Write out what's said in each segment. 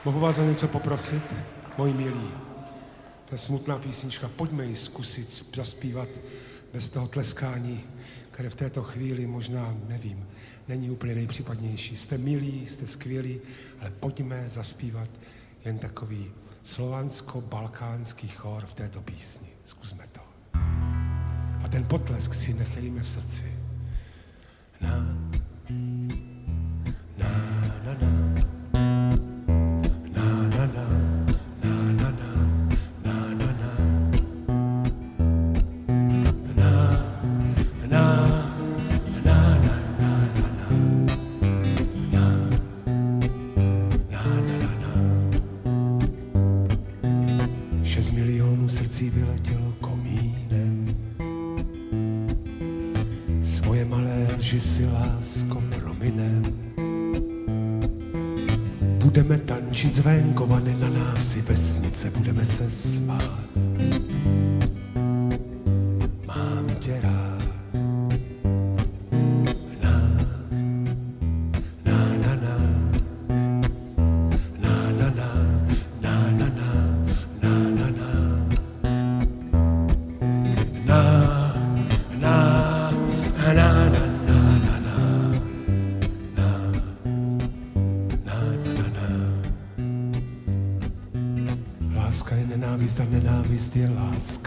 Mohu vás o něco poprosit, moji milí? To je smutná písnička, pojďme ji zkusit zaspívat bez toho tleskání, které v této chvíli možná, nevím, není úplně nejpřípadnější. Jste milí, jste skvělí, ale pojďme zaspívat jen takový slovansko-balkánský chór v této písni. Zkusme to. A ten potlesk si nechejme v srdci. Na, na, na, na. Srdcí vyletělo komínem, svoje malé lži si lásko prominem. Budeme tančit zvenkovany na návsi vesnice, budeme se smát. Mám tě rád. Láska je nenávist a nenávist je láska.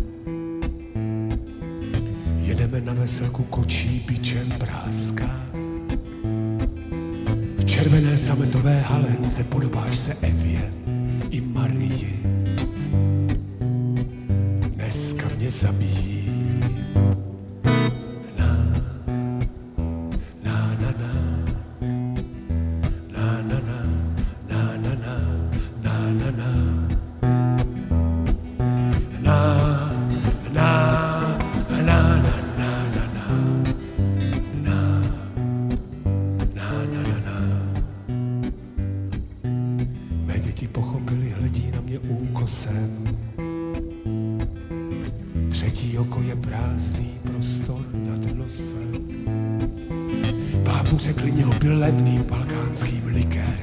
Jedeme na veselku, kočí bičem práská. V červené sametové halence podobáš se Evě i Marii. Dneska mě zabíjí. Děti pochopili, hledí na mě úkosem. Třetí oko je prázdný prostor nad nosem. Bábu se klidně opil levným balkánským likem.